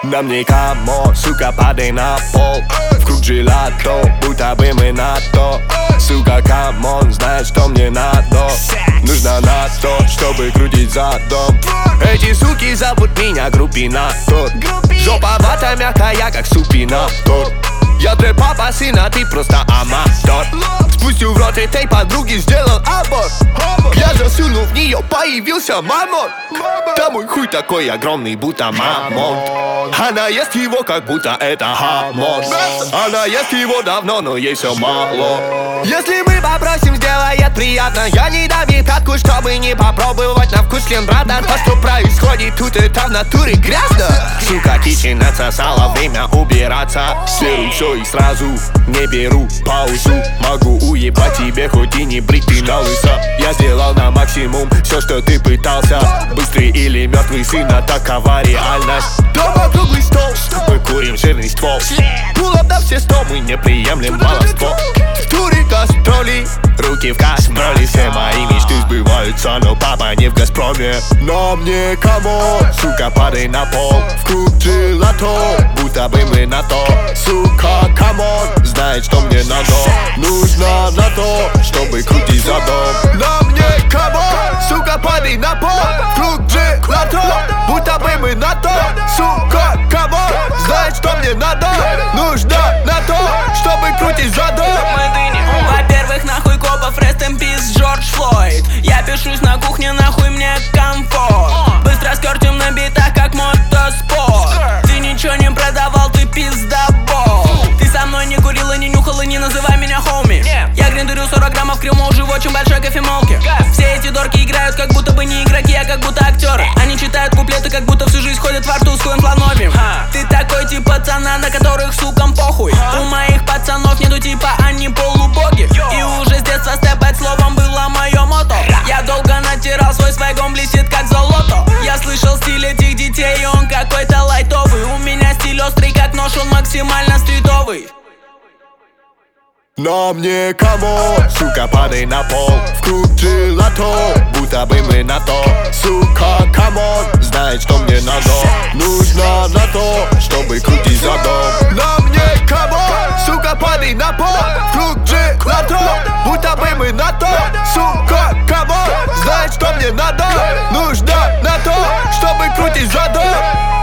На мне камо, сука, падай на пол. Вкруг желато, будто бы мы НАТО. Сука, камон, знает, что мне надо. Нужно на то, чтобы крутить задом. Эти суки зовут меня группинатор. Жопа вата мягкая, как супинатор. Я твой папа, сына, ты просто аматор. Спустил в рот этой подруги, сделал аборт. Я засунул в нее, появился мамонт. Да мой хуй такой огромный, будто мамонт. Она ест его, как будто это хамон. Она ест его давно, но ей все мало. Если мы попросим, сделает приятно. Я не дам ей пятку, чтобы не попробовать на вкус член, братан. То, что происходит тут, это в натуре грязно. Сука, кичен отсосала, время убираться. Серую все и сразу не беру паузу. Могу уебать тебе, хоть и не брить ты на лысо. Я сделал на максимум все, что ты пытался. Быстрый или мертвый сын, а такова реальность. Дома круглый стол, мы курим жирный ствол. Пулап на все 100, мы не приемлем баловство. В туре гастроли, руки в касброли. Все мои мечты сбываются, но папа не в Газпроме. На мне камон, сука, падай на пол. В круг желато, будто бы мы НАТО. Сука, камон, знает, что мне надо. Нужно на то, чтобы крутить задом. На мне камон, сука, падай на пол. В круг желато, будто бы мы НАТО. Сука, камон, знает, что мне надо. Нужно на то, чтобы крутить задом. Во-первых, нахуй копов, rest in peace, Джордж Флойд. Я пишусь на кухне, нахуй мне комфорт. Быстро скертим на битах, как мотоспорт. Ты ничего не продавал, ты пиздобол. Ты со мной не курил и не нюхал, и не называй меня хоуми. Я гриндерю 40 граммов крема, уже в очень большой кофемолке. Все эти дорки играют, как будто бы не игроки, а как будто актеры. Они читают куплеты, как будто всю жизнь ходят во рту с хуем слоновьим. Ты такой тип пацана, на которых сукам похуй. У моих пацанов нету типа, они полубоги. И уже с детства степать словом было мое мото. Я долго натирал свой свайг, он блестит как золото. Я слышал стиль этих детей, и он какой-то лайтовый. У меня стиль острый, как нож, он максимально стритовый. На мне камон, сука, падай на пол. В круг желато, будто бы мы НАТО. Сука, камон, знает, что мне надо. Нужно на то, чтобы крутить задом. На мне камон, сука, падай на пол. В круг желато, будто бы мы НАТО. Сука, камон, знает, что мне надо. Нужно на то, чтобы крутить задом.